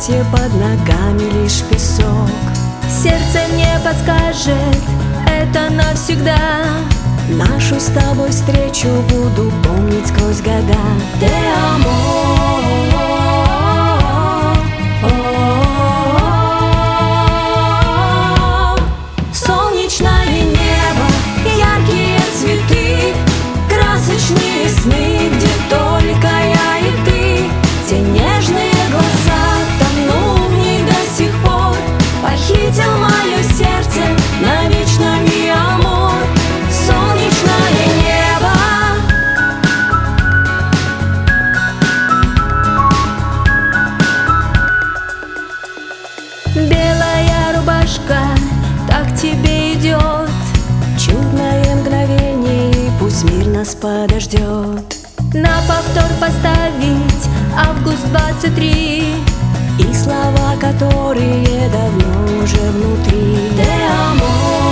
платье, под ногами лишь песок. Сердце мне подскажет, это навсегда. Нашу с тобой встречу буду помнить сквозь года. Te amo. Солнечное небо, яркие цветы, красочные сны, где только я и ты. Те нежные глаза, тону в них до сих пор. Похитил мое сердце навечно, ми амор. Солнечное небо. Белая рубашка так тебе идет. Чудное мгновение, и пусть мир нас подождет. На повтор поставить август 23 и слова, которые давно уже внутри. Te amo.